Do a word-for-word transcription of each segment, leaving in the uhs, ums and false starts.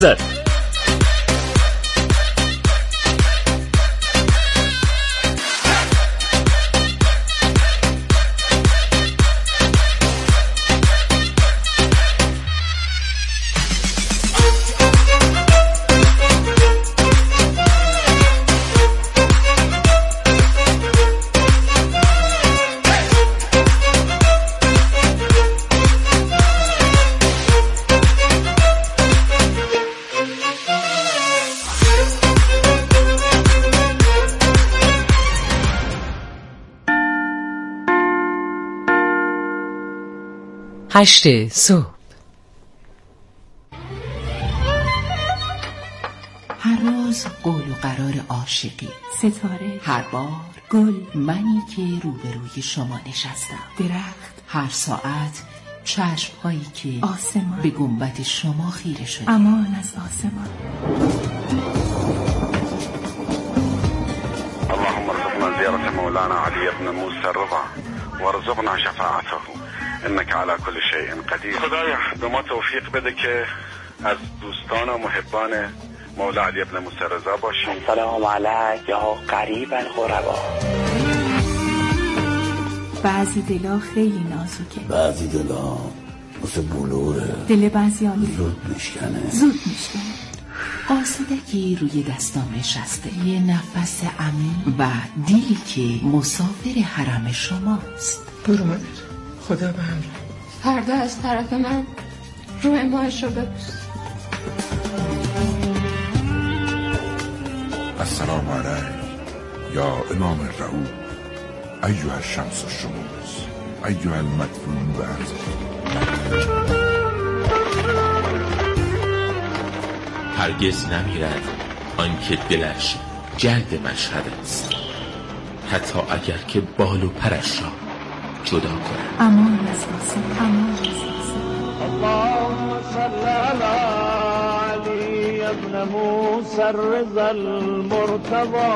هشت صبح. هر روز قول و قرار عاشقی، ستاره، هر بار گل، منی که روبروی شما نشستم، درخت، هر ساعت چشم هایی که آسمان به گنبد شما خیره شده. امان از آسمان. اللهم ارزقنا زيارة مولانا علي بن موسى الرضا وارزقنا شفاعته انك على كل شيء قدیر. خدایا به ما توفیق بده که از دوستان و محبان مولا علی بن موسی رضا باشیم. سلام علیک یا قریب الغربا. بعضی دلا خیلی نازکه، بعضی دلا مثل بلوره، دل بعضیانی زود میشکنه زود میشکنه. آسودگی روی دستام نشسته، یه نفس عمیق و دیلی که مسافر حرم شماست. برو من خدا به همراه. فردا از طرف من روی ماهش رو ببوس. السلام علیک یا امام رعوف ایها الشمس الشموس ایها المدفون بعد. هرگز نمیرد آنکه دلش جلد مشهد است، حتی اگر که بال و پرش را جدا کند. امان از آسمان، امان از آسمان. اللهم صل علی علی ابن موسی الرضا المرتضی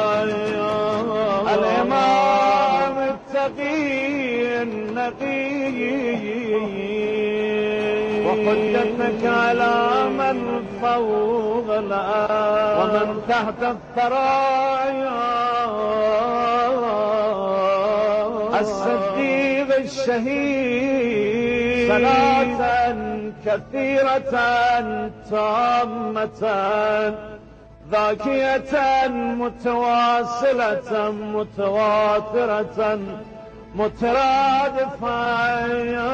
الامام التقی النقی وحجتك على من فوق الأرض ومن تحت الثرايا الصديق الشهيد صلاة كثيرة تامة ذاكية متواصلة متواترة مترادفة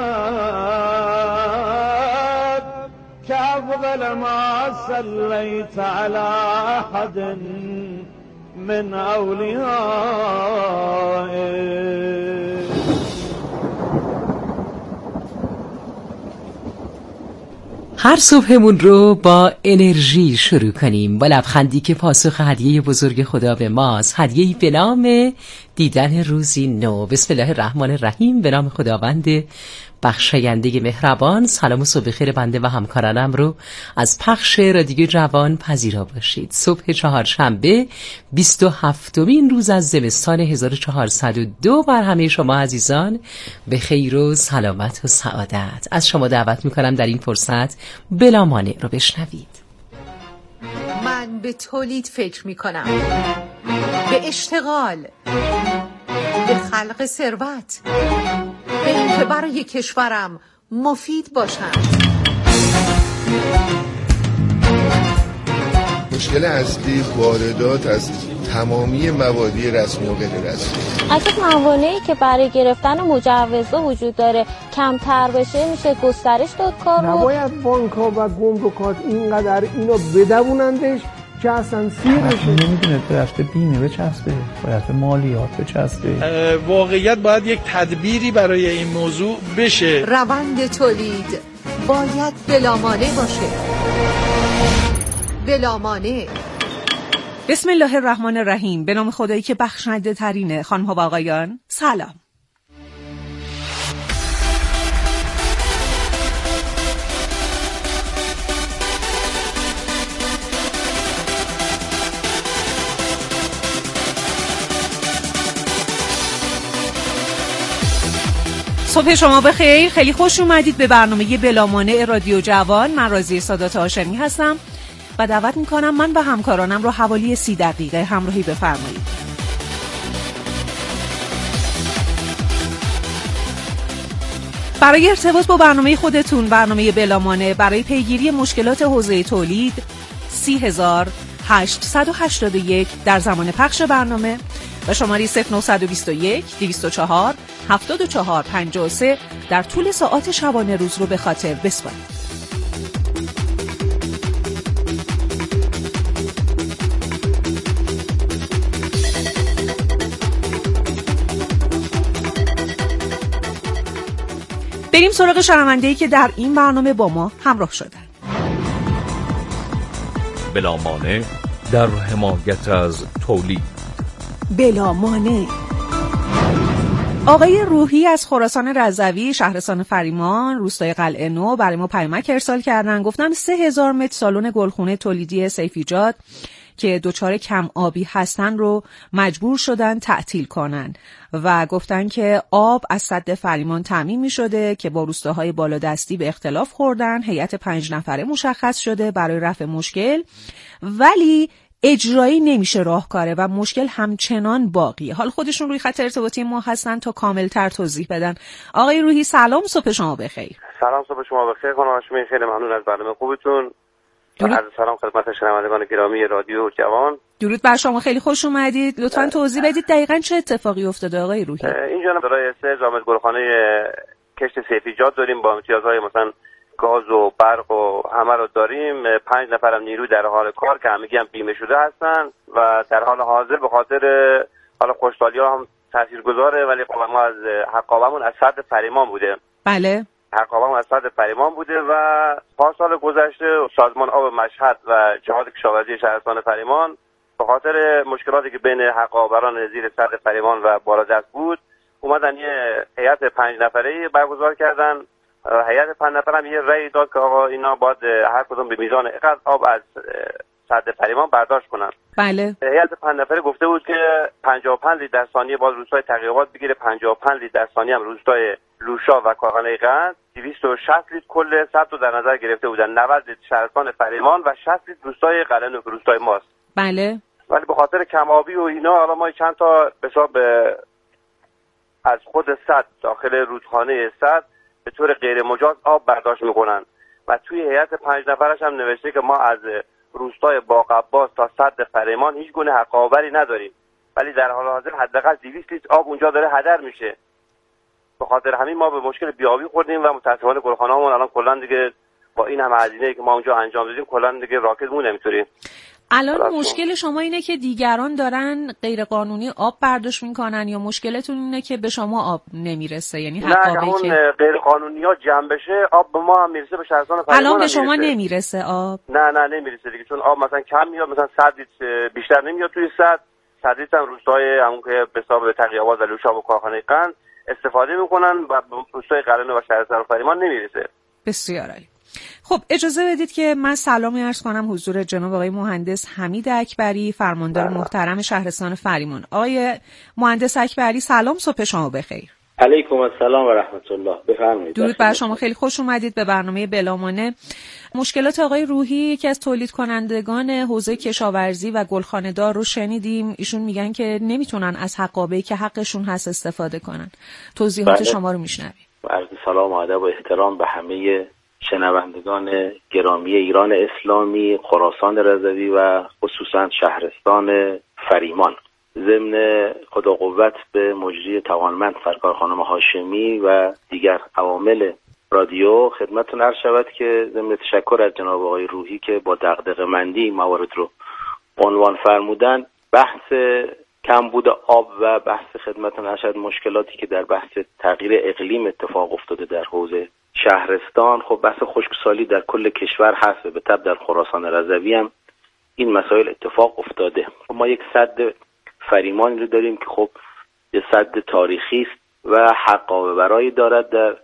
كأفضل ما صليت على أحد من أوليائه. هر صبحمون رو با انرژی شروع کنیم، با لبخندی که پاسخ هدیه بزرگ خدا به ماست، هدیه‌ای به نام دیدن روزی نو. بسم الله الرحمن الرحیم. به نام خداوند بخشاینده مهربان. سلام و صبح خیر بنده و همکارانم رو از پخش رادیو جوان پذیرا باشید. صبح چهارشنبه بیست و هفتمین روز از زمستان هزار و چهارصد و دو بر همه شما عزیزان به خیر و سلامت و سعادت. از شما دعوت میکنم در این فرصت بلا مانع رو بشنوید. من به تولید فکر میکنم، به اشتغال، به خلق ثروت، به اینکه برای کشورم مفید باشند. مشکل اصلی واردات از تمامی موادی رسمی و غیر رسمی. اگه موانعی که برای گرفتن مجوزها وجود داره کمتر بشه میشه گسترش داد کار رو. نباید بانک‌ها و گمرکات اینقدر اینو بدونندش که اصلا سیر بشه. نمیدونه درست بیمه بچسبه، باید مالیات بچسبه. واقعیت باید یک تدبیری برای این موضوع بشه. روند تولید باید بلامانع باشه، بلامانع. بسم الله الرحمن الرحیم. به نام خدایی که بخشنده ترینه. خانم ها و آقایان سلام. صبح شما بخیر. خیلی خوش اومدید به برنامه بلامانع رادیو جوان. من راضیه سادات هاشمی هستم و دعوت میکنم من و همکارانم رو حوالی سی دقیقه همراهی بفرمایید. برای ارتباط با برنامه خودتون، برنامه بلامانع، برای پیگیری مشکلات حوزه تولید سی هزار هشتصد و هشتاد و یک در زمان پخش برنامه و شماره صفر نه دو یک دویست و چهار هفتاد و چهار پنجاه و سه در طول ساعات شبانه روز رو به خاطر بسپارید. بریم سراغ شنونده‌ای که در این برنامه با ما همراه شدن. بلامانع در حمایت از تولید. بلامانع. آقای روحی از خراسان رضوی، شهرستان فریمان، روستای قلعه نو برای ما پیامک ارسال کردن. گفتن سه هزار متر سالن گلخونه تولیدی سیفیجاد که دچار کم آبی هستن رو مجبور شدن تعطیل کنن و گفتن که آب از سد فریمان تامین می شده که با روستاهای بالادستی به اختلاف خوردن. هیئت پنج نفره مشخص شده برای رفع مشکل، ولی اجرایی نمیشه راهکاره و مشکل همچنان باقیه. حال خودشون روی خط ارتباطی ما هستن تا کاملتر توضیح بدن. آقای روحی سلام، صبح شما بخیر. سلام، صبح شما بخیر خانم هاشمی، خیلی ممنون از برنامه خوبتون. عرض سلام خدمت شنوندگان گرامی رادیو جوان. درود بر شما، خیلی خوش اومدید. لطفاً توضیح بدید دقیقاً چه اتفاقی افتاده آقای روحی؟ اینجا برای سه هزار متر گلخانه کشت سیفیجاد داریم با امتیازهای مثلا گاز و برق و همه رو داریم. پنج نفرم نیروی در حال کار که همگی هم بیمه شده هستن و در حال حاضر به خاطر حالا خوشحالی‌ها هم تاثیرگذاره، ولی خب ما از حقابمون از سد فریمان بوده. بله. حقابمون از سد فریمان بوده و پارسال گذشته سازمان آب مشهد و جهاد کشاورزی شهرستان فریمان به خاطر مشکلاتی که بین حقابران زیر سد فریمان و بالادست بود اومدن یه هیئت پنج نفره‌ای برگزار کردن. هیئت پنج نفره هم یه رأی داد که آقا اینا باید هر کدوم به میزان اینقدر آب از سد فریمان برداشت کنن. بله. هیئت پنج نفره گفته بود که پنجاه و پنج لیتر در ثانیه باز روستای تقی‌آباد بگیره، پنجاه و پنج لیتر در ثانیه هم روستای لوشا و کارخانه قند، دویست و شصت لیتر کل سد رو در نظر گرفته بودن، نود لیتر شهرستان فریمان و شصت لیتر روستای قلعه نو که روستای ماست. بله. ولی به خاطر کم آبی و اینا حالا ما چند تا حساب از خود سد داخل رودخانه سد به طور غیر مجاز آب برداشت میکنن و توی هیئت پنج نفرش هم نوشته که ما از روستای باغ عباس تا سد فریمان هیچ گونه حقابری نداریم، ولی در حال حاضر حداقل دویست لیتر آب اونجا داره هدر میشه. به خاطر همین ما به مشکل بیابی خوردیم و متاسفانه گلخانه‌مون الان کلا دیگه با این همه هزینه‌ای که ما اونجا انجام دادیم کلا دیگه راکد مون نمیتونیم. الان مشکل شما اینه که دیگران دارن غیر قانونی آب برداشت میکنن یا مشکلتون اینه که به شما آب نمیرسه؟ یعنی حقابه که غیر قانونی‌ها جمع بشه آب به ما هم میرسه، به شهرستان فریمان الان به شما نمیرسه آب؟ نه نه نمیرسه دیگه، چون آب مثلا کم میاد، مثلا صد لیتر بیشتر نمیاد توی صد صد لیتر هم روستای همون که به حساب تقی‌آباد و لوشا و کارخانه قند استفاده میکنن و روستای قلعه نو و شهرستان فریمان نمیرسه. بسیار عالی. خب اجازه بدید که من سلامی عرض کنم حضور جناب آقای مهندس حمید اکبری، فرماندار محترم شهرستان فریمان. آقای مهندس اکبری سلام، صبح شما بخیر. علیکم السلام و رحمت الله، بفرمایید. درود بر شما، خیلی خوش اومدید به برنامه بلامانع. مشکلات آقای روحی یکی از تولید کنندگان حوزه کشاورزی و گلخانه‌دار رو شنیدیم. ایشون میگن که نمیتونن از حقابه‌ای که حقشون هست استفاده کنن. توضیحات بله. شما رو میشنویم. عرض سلام و ادب و احترام به همه شنوندگان گرامی ایران اسلامی، خراسان رضوی و خصوصا شهرستان فریمان. ضمن خدا قوت به مجری توانمند سرکار خانم هاشمی و دیگر عوامل رادیو خدمتتون عرض شود که ضمن تشکر از جناب آقای روحی که با دغدغه‌مندی موارد رو عنوان فرمودن، بحث کمبود آب و بحث خدمتتون عرض شود مشکلاتی که در بحث تغییر اقلیم اتفاق افتاده در حوزه شهرستان، خب بحث خشکسالی در کل کشور هست و به تبع در خراسان رضوی هم این مسائل اتفاق افتاده. ما یک سد فریمان رو داریم که خب یه سد تاریخی است و حقابه برایی دارد. در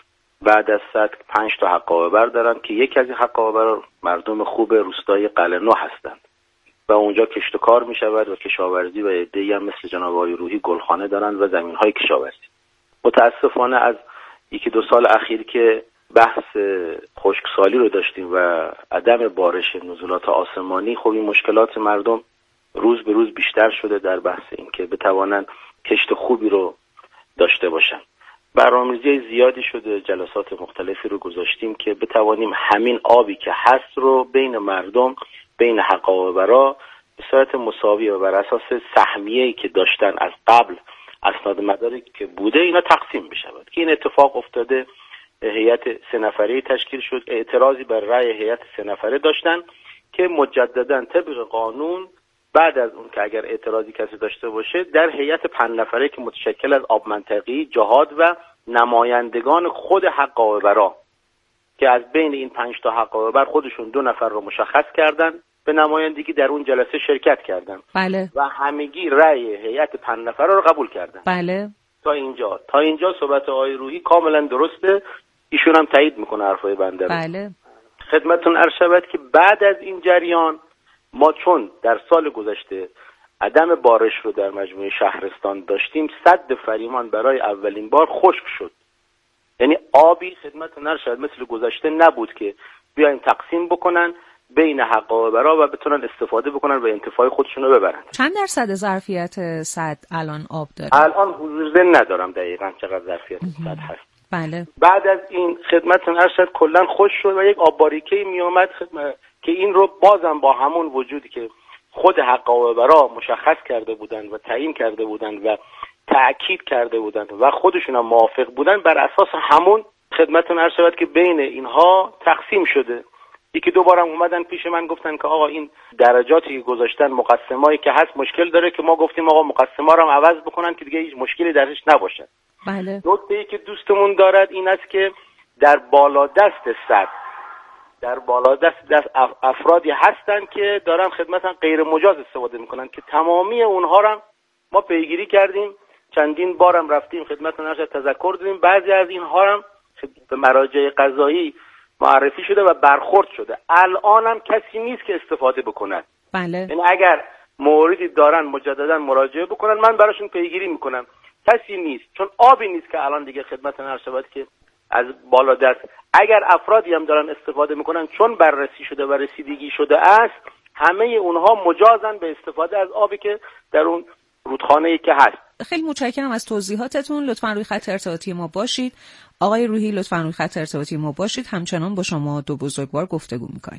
بعد از سد پنج تا حقابه بر دارن که یکی از این حقابه بر مردم خوب روستای قلعه نو هستند و اونجا کشت و کار می شود و کشاورزی و عده‌ای هم مثل جناب آقای روحی گلخانه دارن و زمین های کشاورزی. متاسفانه از یکی دو سال اخیر که بحث خشکسالی رو داشتیم و عدم بارش نزولات آسمانی، خب این مشکلات مردم روز به روز بیشتر شده در بحث این که بتوانن کشت خوبی رو داشته باشن. برنامه‌ریزی زیادی شده، جلسات مختلفی رو گذاشتیم که بتوانیم همین آبی که هست رو بین مردم، بین حقابه‌برا به صورت مساوی و بر اساس سهمیه‌ای که داشتن از قبل، اسناد مدارکی که بوده، اینا تقسیم بشود. که این اتفاق افتاده. هیئت سه نفره تشکیل شد، اعتراضی بر رأی هیئت سه نفره داشتن که مجددا طبق قانون بعد از اون که اگر اعتراضی کسی داشته باشه در هیئت پنج نفره که متشکل از آب منطقی، جهاد و نمایندگان خود حقابه‌برا که از بین این پنج تا حقابه‌بر خودشون دو نفر رو مشخص کردن به نمایندگی در اون جلسه شرکت کردن. بله. و همگی رأی هیئت پنج نفره رو قبول کردن. بله. تا اینجا تا اینجا صحبت آقای روحی کاملا درسته، ایشون هم تایید میکنه حرفای بنده رو. بله. خدمتتون عرض شود که بعد از این جریان ما چون در سال گذشته عدم بارش رو در مجموعه شهرستان داشتیم، سد فریمان برای اولین بار خشک شد. یعنی آبی خدمتتون عرض شود مثل گذشته نبود که بیایم تقسیم بکنن بین حقابه‌برا و بتونن استفاده بکنن و انتفاع خودشون رو ببرن. چند درصد ظرفیت سد الان آب داره؟ الان حضور ذهن ندارم دقیقاً چقدر ظرفیت سد هست. بله. بعد از این خدمتتون عرض شد کلا خشک شد و یک آب باریکه‌ای می اومد که این رو بازم با همون وجودی که خود حقابه‌برا مشخص کرده بودن و تعیین کرده بودن و تأکید کرده بودن و خودشون هم موافق بودن، بر اساس همون خدمتتون عرض شد که بین اینها تقسیم شده. یکی دو بارم اومدن پیش من گفتن که آقا این درجاتی که گذاشتن، مقسمایی که هست مشکل داره، که ما گفتیم آقا مقسما رو هم عوض بکنن که دیگه هیچ مشکلی درش نباشه. بله. نکته‌ای که دوستمون دارد این است که در بالادست سد در بالادست دست افرادی هستن که دارن خدمتاً غیر مجاز استفاده میکنن که تمامی اونها رو ما پیگیری کردیم، چندین بارم رفتیم خدمتتون عرض تذکر دادیم. بعضی از اینها هم به مراجع قضایی معرفی شده و برخورد شده. الان هم کسی نیست که استفاده بکنن. بله. یعنی اگر موردی دارن مجددا مراجعه بکنن، من براشون پیگیری میکنم. کسی نیست، چون آبی نیست که الان دیگه خدمتتون عرض شود که از بالا دست. اگر افرادی هم دارن استفاده میکنن چون بررسی شده و رسیدگی شده است، همه اونها مجازن به استفاده از آبی که در اون رودخانه‌ای که هست. خیلی متشکرم از توضیحاتتون. لطفاً روی خط ارتباطی ما باشید. آقای روحی لطفاً روی خط ارتباطی ما باشید. همچنان با شما دو بزرگوار گفتگو میکنیم.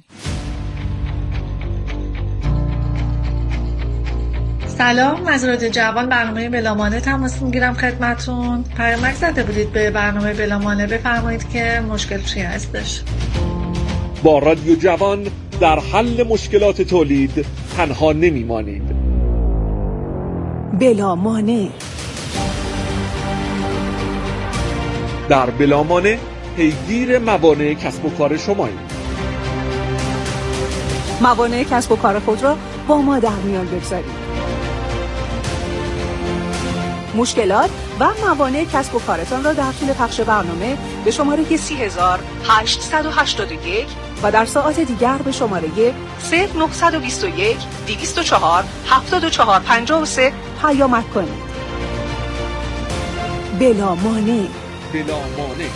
سلام، از رادیو جوان برنامه بلامانه تماس میگیرم خدمتون. پیامک زده بودید به برنامه بلامانه، بفرمایید که مشکل چی هستش. با رادیو جوان در حل مشکلات تولید تنها نمیمانید. بلامانه. در بلامانه پیگیر موانع کسب و کار شماییم. موانع کسب و کار خود را با ما در میان بگذارید. مشکلات و موانع کسب و کارتان را در طول پخش برنامه به شماره سی هزار هشتصد و هشتاد و یک و در ساعات دیگر به شماره صفر نهصد و بیست و یک دویست و چهار هفتاد و چهار پنجاه و سه پیامک کنید. بلامانه. بلامانه.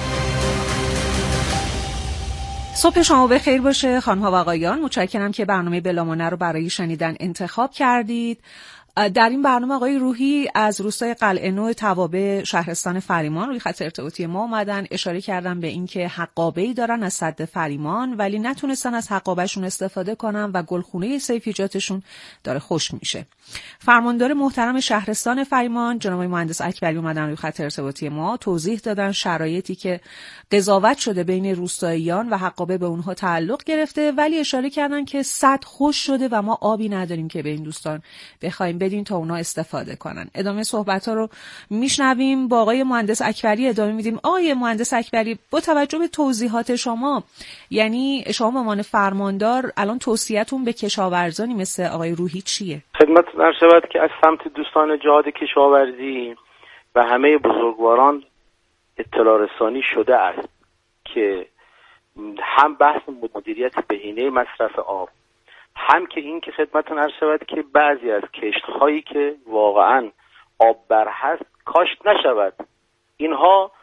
صبح شما بخیر باشه خانم‌ها و آقایان. متشکرم که برنامه بلامانه رو برای شنیدن انتخاب کردید. در این برنامه آقای روحی از روستای قلعه نو توابع شهرستان فریمان روی خط ارتباطی ما اومدن، اشاره کردن به اینکه حقابه‌ای دارن از سد فریمان ولی نتونستن از حقابه‌شون استفاده کنن و گلخونه سیفیجاتشون داره خشک میشه. فرماندار محترم شهرستان فریمان جناب مهندس اکبری اومدن روی خط ارتباطی ما، توضیح دادن شرایطی که قضاوت شده بین روستاییان و حقابه به اونها تعلق گرفته، ولی اشاره کردن که سد خشک شده و ما آبی نداریم که به این دوستان بخوایم بدیم تا اونا استفاده کنن. ادامه صحبت ها رو میشنویم. با آقای مهندس اکبری ادامه میدیم. آقای مهندس اکبری، با توجه به توضیحات شما، یعنی شما به عنوان فرماندار الان توصیه‌تون به کشاورزانی مثل آقای روحی چیه؟ خدمتتون عرض شود که از سمت دوستان جهاد کشاورزی و همه بزرگواران اطلاع رسانی شده است که هم بحث مدیریت بهینه مصرف آب، هم که این که خدمتتون عرض شود که بعضی از کشت‌هایی که واقعاً آب بر هست کاشت نشود. اینها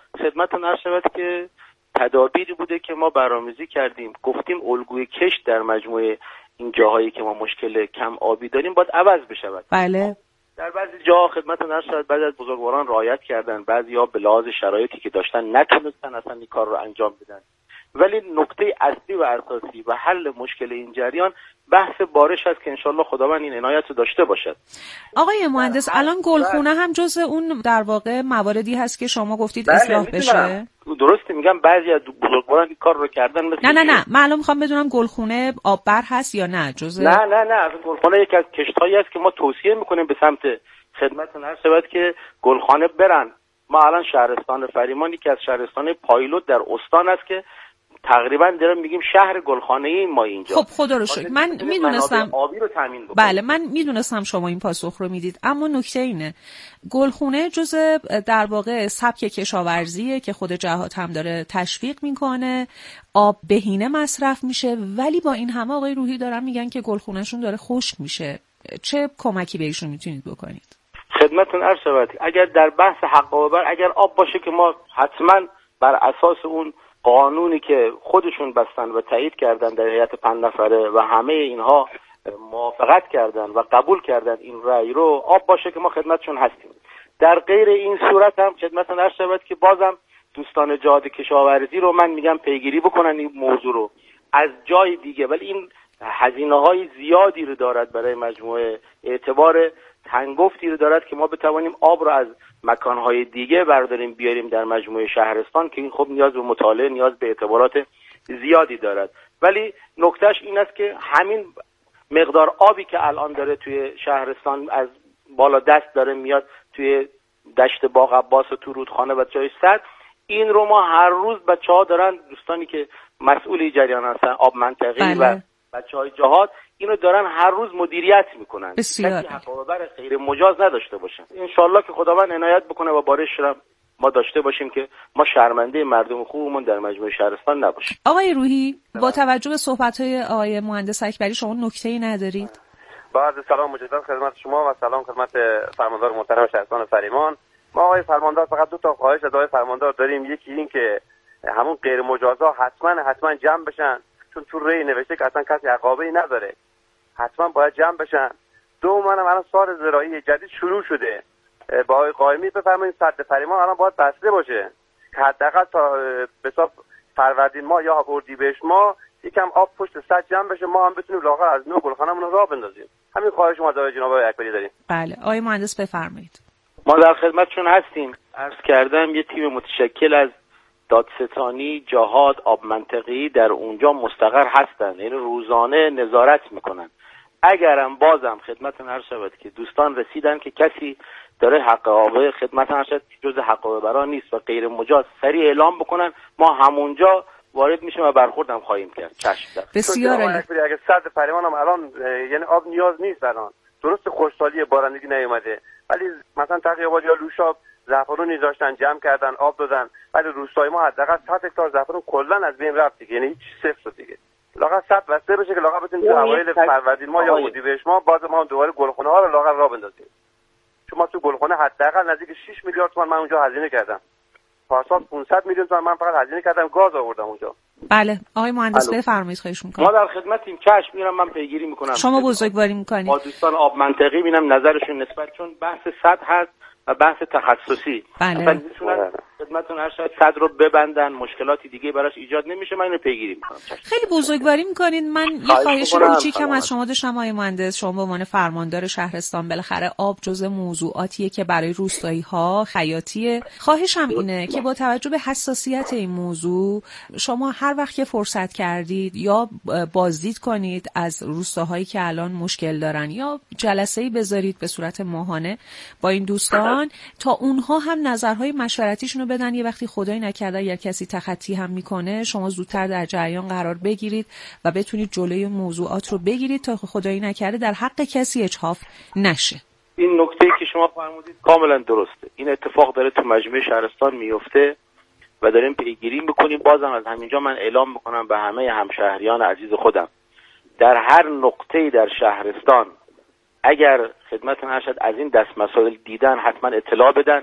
خدمتتون عرض شود که تدابیری بوده که ما برنامه‌ریزی کردیم، گفتیم الگوی کشت در مجموعه این جاهایی که ما مشکل کم آبی داریم باید عوض بشود. بله. در بعضی جاها خدمتتون عرض شود بعضی از بزرگواران رعایت کردن، بعضی‌ها به لحاظ شرایطی که داشتن نتونستن اصلا این کار رو انجام بدن. ولی نکته اصلی و اساسی و حل مشکل این جریان بحث بارش است که انشالله خداوند این عنایت رو داشته باشد. آقای مهندس الان گلخونه هم جز اون در واقع مواردی هست که شما گفتید اصلاح بشه؟ درسته میگم بعضی از بزرگواران این کار رو کردن مثل نه نه نه من الان میخوام بدونم گلخونه آببر هست یا نه جز نه نه نه گلخونه یکی از کشت‌هایی است که ما توصیه میکنیم به سمت خدمتتون عرض شود که گلخانه برن. ما الان شهرستان فریمان که از شهرستان پایلوت در استان است که تقریبا دارم میگیم شهر گلخانه‌ای ما اینجا. خب خدا رو شکر من میدونستم آبی رو تامین بکنیم. بله من میدونستم شما این پاسخ رو میدید، اما نکته اینه گلخونه جزء در واقع سبک کشاورزیه که خود جهاد هم داره تشویق میکنه، آب بهینه مصرف میشه، ولی با این همه آقای روحی دارن میگن که گلخونهشون داره خشک میشه. چه کمکی بهشون میتونید بکنید؟ خدمتتون عرض شود اگر در بحث حق و باور اگر آب باشه که ما حتما بر اساس اون قانونی که خودشون بستن و تایید کردن در هیئت پنج نفره و همه اینها موافقت کردن و قبول کردن این رأی رو، آب باشه که ما خدمتشون هستیم. در غیر این صورت هم خدمتتون عرض شود که بازم دوستان جهاد کشاورزی رو من میگم پیگیری بکنن این موضوع رو از جای دیگه، ولی این هزینه‌های زیادی رو دارد برای مجموعه، اعتبار هنگفتی رو دارد که ما بتوانیم آب رو از مکانهای دیگه برداریم بیاریم در مجموعه شهرستان که این خب نیاز به مطالعه، نیاز به اعتبارات زیادی دارد. ولی نکتهش این است که همین مقدار آبی که الان داره توی شهرستان از بالا دست داره میاد توی دشت باغ عباس و تو رودخانه و جای سد، این رو ما هر روز بچه‌ها دارن، دوستانی که مسئول جریان هستن آب منطقی و بچه‌های جهاد اینو دارن هر روز مدیریت میکنن. بسیار کسی حق و باور غیر مجاز نداشته باشن. انشالله که خداوند عنایت بکنه و بارش رو ما داشته باشیم که ما شرمنده مردم خوبمون در مجموعه شهرستان نباشیم. آقای روحی با توجه به صحبت‌های آقای مهندس اکبری شما نکته‌ای ندارید؟ با عرض سلام مجدد خدمت شما و سلام خدمت فرماندار محترم شهرستان فریمان. ما آقای فرماندار فقط دو تا خواهش از آقای فرماندار داریم. یکی این که همون غیر مجازا حتما حتما جمع بشن، چون تو ری نوشته که اصلا کسی عقابه‌ای نداره، حتما باید جمع بشن. دوم منم الان سال زراعی جدید شروع شده، با آقای قائمی بفرمایید سد فریمان الان باید بسته باشه که حداقل تا به حساب فروردین ماه یا اردیبهشت ماه یکم آب پشت سد جمع بشه، ما هم بتونیم لاغر از نو گلخانه‌مون رو راه بندازیم. همین خواهش ما از جناب آقای اکبری داریم. بله آقای مهندس بفرمایید. ما در خدمتشون هستیم. عرض کردم یه تیم متشکل از دادستانی، جهاد، آب منطقی در اونجا مستقر هستن، یعنی روزانه نظارت میکنن. اگرم بازم خدمتتون عرض شود که دوستان رسیدن که کسی داره حق آب خدمتتون عرض شود جز حق و برا نیست و غیر مجاز سریع اعلام بکنن، ما همونجا وارد میشیم و برخوردم خواهیم کرد. چشم. بسیار عالی. اگه صد فریمان هم الان یعنی آب نیاز نیست الان، درست خشکسالی بارندگی نیومده، ولی مثلا تقی آباد یا لوشاب زعفرونی داشتن جمع کردن آب دادن، ولی روستای ما حداقل صد هکتار زعفرون کلا از بین رفت دیگه، یعنی هیچ صفر شد دیگه. لاغر صد بسته بشه که لاغر بتونیم تو اوایل فروردین ما یا اردیبهشت ما باز ما دوباره گلخونه ها رو لاغر راه بندازیم. چون ما تو گلخونه حداقل نزدیک شش میلیارد تومان من اونجا هزینه کردم. پارسال پانصد میلیون تومان من فقط هزینه کردم گاز آوردم اونجا. بله آقای مهندس بفرمایید خواهش می‌کنم. ما در خدمتیم، چشم میرم من پیگیری میکنم. شما بزرگواری می‌کنید. با دوستان آب منطقی ببینم نظرشون نسبت، چون بحث صد هست و بحث تخصصی. بله. میتونن خدمتتون هر شاید صد رو ببندن، مشکلاتی دیگه براش ایجاد نمیشه، من اینو پیگیری میکنم. خیلی بزرگواری میکنید. من یه خواهش کوچیکم از شما داشتم آقای مهندس، شما به عنوان فرماندار شهرستان بالاخره آب جزء موضوعاتیه که برای روستایی‌ها حیاتیه. خواهشم اینه که با توجه به حساسیت این موضوع شما هر وقت که فرصت کردید یا بازدید کنید از روستاهایی که الان مشکل دارن یا جلسه‌ای بذارید به صورت ماهانه با این دوستان تا اونها هم نظرهای مشورتیشون رو بدن. یه وقتی خدای نکرده یا کسی تخطی هم میکنه شما زودتر در جریان قرار بگیرید و بتونید جلوی موضوعات رو بگیرید تا خدای نکرده در حق کسی اجحاف نشه. این نکته‌ای که شما فرمودید کاملا درسته. این اتفاق داره تو مجموعه شهرستان میفته و داریم پیگیری میکنیم. بازم از همینجا من اعلام میکنم به همه همشهریان عزیز خودم، در هر نقطه‌ای در شهرستان اگر خدمتتون ارشد از این دست مسائل دیدن حتما اطلاع بدن.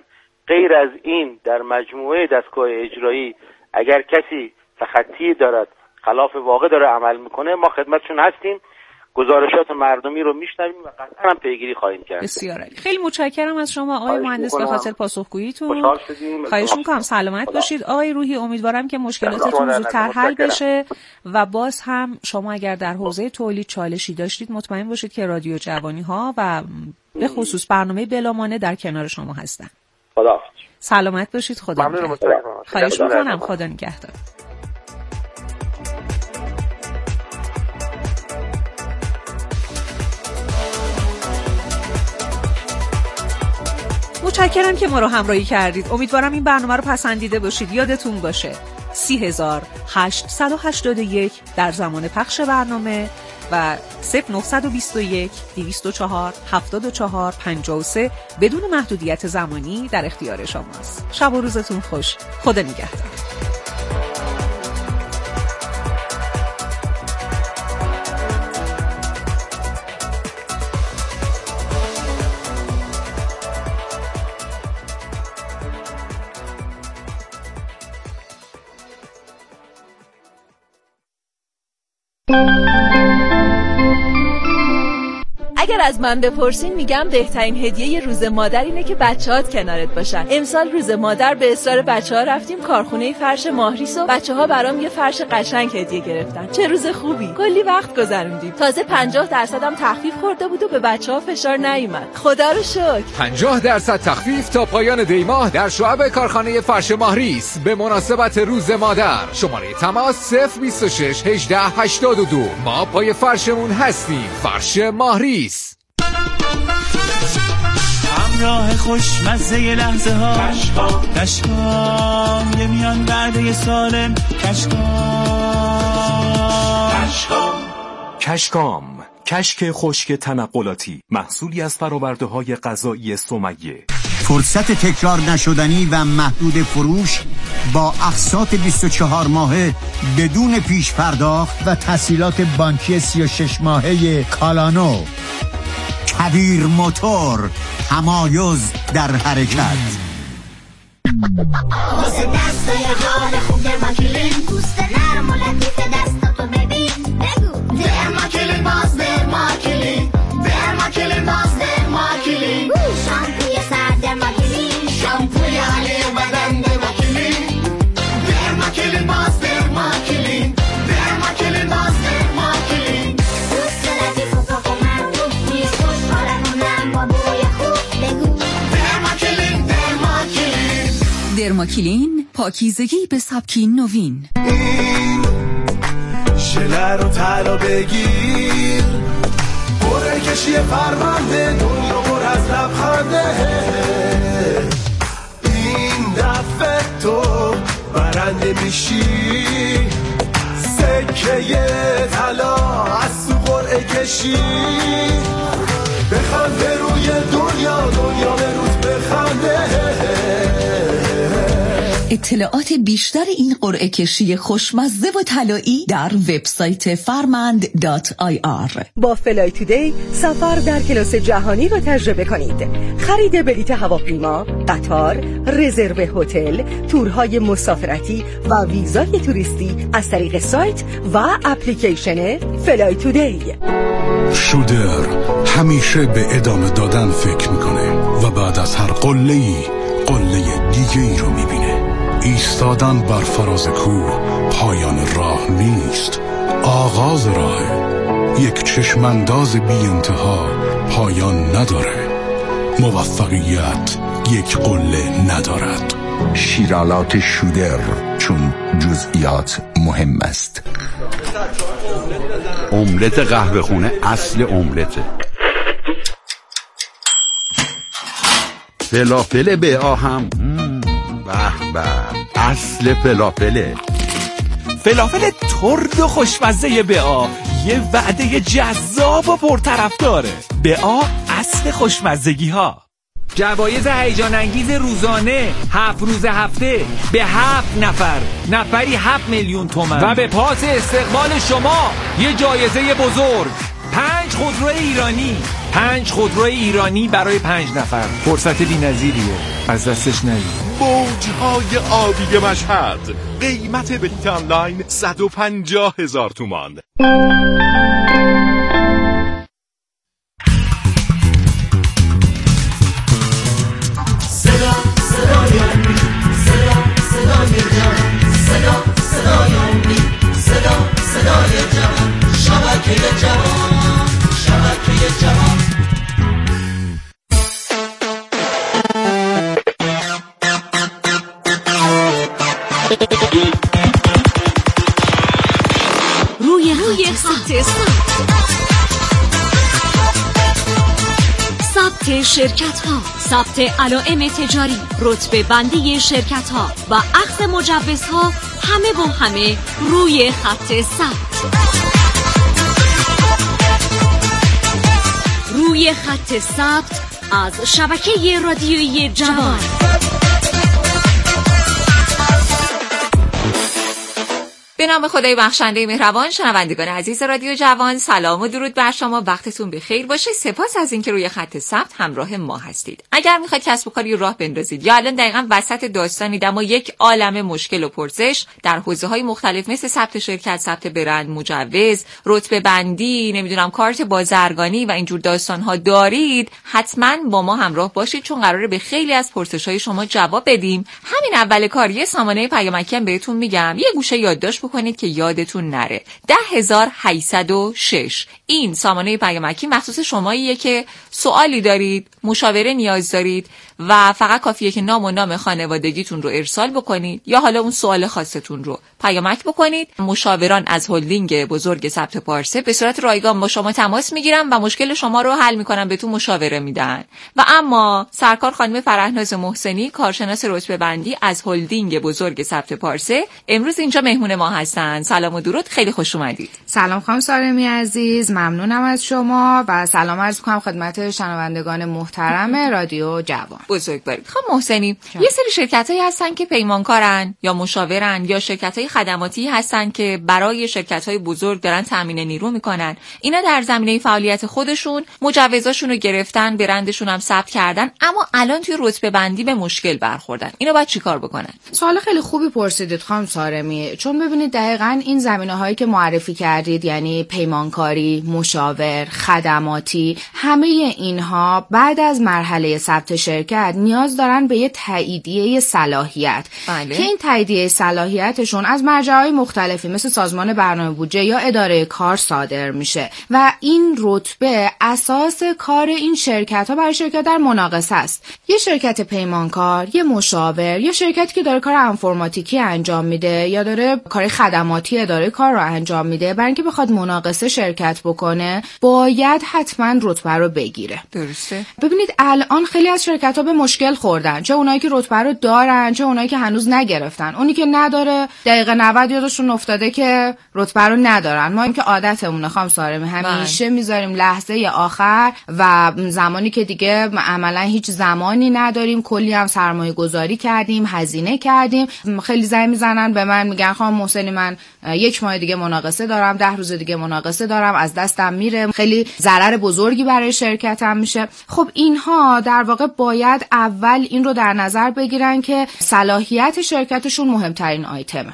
غیر از این در مجموعه دستگاه اجرایی اگر کسی تخطی دارد، خلاف واقع داره عمل میکنه، ما خدمتشون هستیم، گزارشات مردمی رو میشنویم و قطعا هم پیگیری خواهیم کرد. بسیار عالی. خیلی متشکرم از شما آقای مهندس به خاطر پاسخگوییتون. خواهش می‌کنم سلامت باشید آقای روحی. امیدوارم که مشکلاتتون زودتر حل بشه و باز هم شما اگر در حوزه تولید چالشی داشتید مطمئن باشید که رادیو جوانی‌ها و به خصوص برنامه بلامانه در کنار شما هستن. خدا سلامت باشید. خدا نگهدار. خواهش می‌کنم. خدا نگهدار. متشکرم که ما رو همراهی کردید. امیدوارم این برنامه رو پسندیده باشید. یادتون باشه سی هزار هشتصد و هشتاد و یک در زمان پخش برنامه و صفر نه دو یک دویست و چهار هفتاد و چهار پنجاه و سه بدون محدودیت زمانی در اختیار شماست. شب و روزتون خوش. خدا نگهدار. اگر از من بپرسین میگم بهترین هدیه روز مادر اینه که بچه‌هات کنارت باشن. امسال روز مادر به اصرار بچه‌ها رفتیم کارخونه فرش ماهریس و بچه‌ها برام یه فرش قشنگ هدیه گرفتن. چه روز خوبی. کلی وقت گذروندیم. تازه پنجاه درصد هم تخفیف خورده بود و به بچه‌ها فشار نیومد. خدا رو شکر. پنجاه درصد تخفیف تا پایان دی ماه در شعب کارخانه فرش ماهریس به مناسبت روز مادر. شماره تماس صفر بیست و شش هجده هشتاد و دو. ما پای فرشمون هستیم. فرش ماهریس. همراه خوشمزه لحظه ها کشکام کشکام یه میان برده سالم کشکام کشکام کشکام کشک خشک تنقلاتی محصولی از فرآورده های غذایی سمیه. فرصت تکرار نشدنی و محدود فروش با اقساط بیست و چهار ماهه بدون پیش پرداخت و تسهیلات بانکی سی و شش ماهه کالانو. کبیر موتور، تمایز در حرکت. واسه دستای حال خوب درماکلین، دوست نرم و لطیف دستاتو ببین. بگو درماکلین باز درماکلین، درماکلین باز درماکلین. شامپوی سر درماکلین، شامپوی عالی بدن درماکلین، درماکلین باز درماکلین، درماکلین باز درماکلین. دوست لطیف و پاک و معطوف نیست خوشحالمونم با بوی خوب. بگو درماکلین درماکلین. درماکلین پاکیزگی به سبکی نوین. ژله رو طلا بگیر، بره کشی فرمانده دنیا پر از لبخنده. این دفعه تو برنده میشی، سکه طلا از تو قرعه کشی. بخنده روی دنیا، دنیا به روز بخنده. اطلاعات بیشتر این قرعه کشی خوشمزه و طلایی در وبسایت فرمند دات آی آر. با فلای تودی سفر در کلاس جهانی را تجربه کنید. خرید بلیط هواپیما، قطار، رزرو هتل، تورهای مسافرتی و ویزای توریستی از طریق سایت و اپلیکیشن فلای تودی. شودر همیشه به ادامه دادن فکر میکنه و بعد از هر قله‌ای قله دیگه ای رو میبینه. ایستادن بر فراز کوه پایان راه نیست، آغاز راهه. یک چشمانداز بی انتها پایان نداره. موفقیت یک قله ندارد. شیرالات شودر، چون جزئیات مهم است. املت قهوه خونه اصل املته. فلافل به آهم به به اصل فلافله. فلافل ترد و خوشمزه بآ یه وعده جذاب و پرطرفداره. بآ اصل خوشمزگی ها. جوایز هیجان انگیز روزانه هفت روز هفته به هفت نفر، نفری هفت میلیون تومان و به پاس استقبال شما یه جایزه بزرگ پنج خودرو ایرانی. پنج خودرو ایرانی برای پنج نفر. فرصت بی‌نظیریه. از دستش ندید. موجهای آبی مشهد. قیمت بلیت آنلاین صد و پنجاه هزار تومان. صدا صدای امید، صدا صدای جوان، صدا صدای امید، صدا صدای جوان، شبکه جوان، شبکه جوان. روی روی خط ثبت شرکت ها، ثبت علائم تجاری، رتبه بندی شرکت ها و اخذ مجوزها، همه با همه روی خط ثبت. روی خط ثبت از شبکه رادیویی جوان. به نام خدای بخشنده مهربان، شنوندگان عزیز رادیو جوان، سلام و درود بر شما. وقتتون بخیر باشه. سپاس از اینکه روی خط ثبت همراه ما هستید. اگر میخواید کسب و کاری راه بندازید یا الان دقیقاً وسط داستانید اما یک عالمه مشکل و پرسش در حوزه‌های مختلف مثل ثبت شرکت، ثبت برند، مجوز، رتبه بندی، نمیدونم کارت بازرگانی و اینجور داستان‌ها دارید، حتماً با ما همراه باشید چون قراره به خیلی از پرسش‌های شما جواب بدیم. همین اول کار یه سامانه پیامکی بهتون میگم، یه گوشه یادداشت بکنید که یادتون نره. ده هزار و هشتصد و شش. این سامانه پیامکی مخصوص شماییه که سوالی دارید، مشاوره نیاز دارید و فقط کافیه که نام و نام خانوادگیتون رو ارسال بکنید یا حالا اون سوال خاصتون رو پیامک بکنید. مشاوران از هلدینگ بزرگ ثبت پارسه به صورت رایگان با شما تماس میگیرن و مشکل شما رو حل میکنن، بهتون مشاوره میدن. و اما سرکار خانم فرهناز محسنی، کارشناس رتبه بندی از هلدینگ بزرگ ثبت پارسه، امروز اینجا مهمون ما هستن. سلام و درود، خیلی خوش اومدید. سلام خانم سارمی عزیز، ممنونم از شما و سلام عرض می‌کنم خدمت شنوندگان محترم رادیو جوان. بزرگوارید. خب محسنی، جا. یه سری شرکتایی هستن که پیمانکارن یا مشاورن یا شرکتای خدماتی هستن که برای شرکت‌های بزرگ دارن تامین نیرو میکنن. اینا در زمینه فعالیت خودشون مجوزاشون رو گرفتن، برندشون هم ثبت کردن، اما الان توی رتبه بندی به مشکل برخوردن. اینا باید چیکار بکنن؟ سوال خیلی خوبی پرسیدید خانم سارمی، چون ببینید دقیقاً این زمینه‌هایی که معرفی کردید، یعنی پیمانکاری، مشاور، خدماتی، همه اینها بعد از مرحله ثبت شرکت نیاز دارن به یه تاییدیه صلاحیت. بله. که این تاییدیه صلاحیتشون از مرجع‌های مختلفی مثل سازمان برنامه بودجه یا اداره کار صادر میشه و این رتبه اساس کار این شرکت‌ها برای شرکت در مناقصه است. یه شرکت پیمانکار، یه مشاور، یا شرکتی که داره کار انفرماتیکی انجام میده یا داره کار خدماتی اداره کار رو انجام میده، برای اینکه بخواد مناقصه شرکت بکنه باید حتما رتبه رو بگیره. درسته. ببینید الان خیلی از شرکت‌ها به مشکل خوردن، چه اونایی که رتبه رو دارن چه اونایی که هنوز نگرفتن. اونی که نداره دقیقه نود یادشون افتاده که رتبه رو ندارن. ما این که عادتمونه خانم سارمی، همیشه میذاریم لحظه آخر و زمانی که دیگه عملا هیچ زمانی نداریم، کلی هم سرمایه گذاری کردیم، هزینه کردیم، خیلی زنگ میزنن به من میگن خانم محسنی من یک ماه دیگه مناقصه دارم، ده روز دیگه مناقصه دارم، از دستم میره، خیلی ضرر بزرگی برای شرکتم میشه. خب اینها در واقع باید اول این رو در نظر بگیرن که صلاحیت شرکتشون مهمترین آیتمه.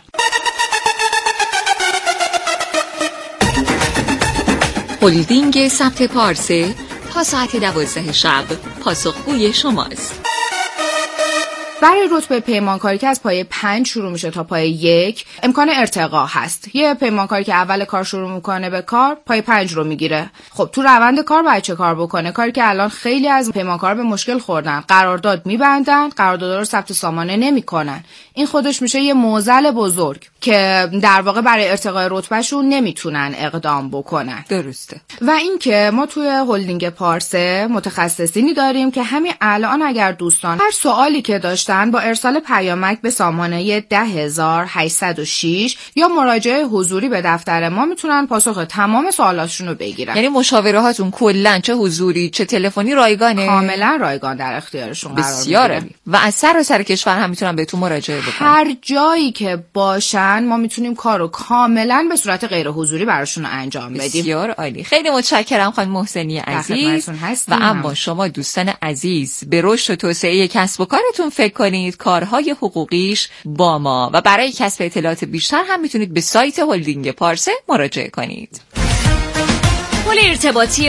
هلدینگ ثبت پارسه تا ساعت دوازده شب پاسخگوی شماست. برای رتبه پیمانکاری که از پایه پنج شروع میشه تا پایه یک امکان ارتقا هست. یه پیمانکاری که اول کار شروع میکنه به کار پایه پنج رو میگیره. خب تو روند کار باید چه کار بکنه؟ کاری که الان خیلی از پیمانکارا به مشکل خوردن، قرارداد میبندن، قرارداد رو ثبت سامانه نمیکنن. این خودش میشه یه معضل بزرگ که در واقع برای ارتقای رتبهشون نمیتونن اقدام بکنن. درسته. و اینکه ما توی هلدینگ پارسه متخصصینی داریم که همین الان اگر دوستان هر سوالی که داشتن لطفاً با ارسال پیامک به سامانه ده هزار و هشتصد و شش یا مراجعه حضوری به دفتر ما میتونن پاسخ تمام سوالاتشون رو بگیرن. یعنی مشاوره هاتون کلا چه حضوری چه تلفنی رایگانه؟ کاملا رایگان در اختیارشون قرار میگیره. بسیار عالی. و از سراسر کشور هم میتونن بهتون مراجعه بکنن. هر جایی که باشن ما میتونیم کارو کاملا به صورت غیر حضوری براشون انجام بدیم. بسیار عالی. خیلی متشکرم خانم محسنی عزیز. و اما شما دوستان عزیز به رشد و توسعه کسب و کارتون فکر کنید، کارهای حقوقیش با ما و برای کسب اطلاعات بیشتر هم میتونید به سایت هلدینگ پارسه مراجعه کنید. پل ارتباطی